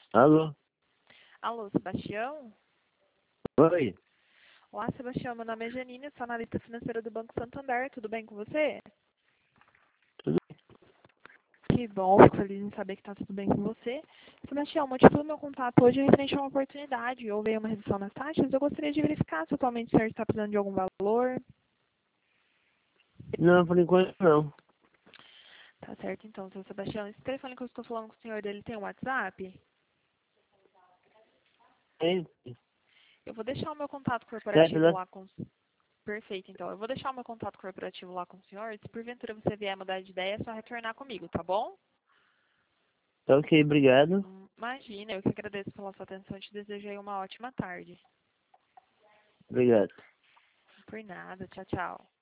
Alô? Alô, Sebastião? Oi? Olá, Sebastião. Meu nome é Janine, sou analista financeira do Banco Santander. Tudo bem com você? Tudo Que bom, fico feliz em saber que está tudo bem com você. Sebastião, o motivo do meu contato hoje é referente a uma oportunidade. Houve uma redução nas taxas. Eu gostaria de verificar se atualmente o senhor está precisando de algum valor. Não, por enquanto não. Tá certo, então, seu Sebastião. Esse telefone que eu estou falando com o senhor dele tem um WhatsApp? Tem? Eu vou deixar o meu contato Certo, corporativo né? lá com... Perfeito, então. Eu vou deixar o meu contato corporativo lá com o senhor. Se porventura você vier mudar de ideia, é só retornar comigo, tá bom? Tá ok, obrigado. Imagina, eu que agradeço pela sua atenção e te desejo aí uma ótima tarde. Obrigado. Por nada, tchau, tchau.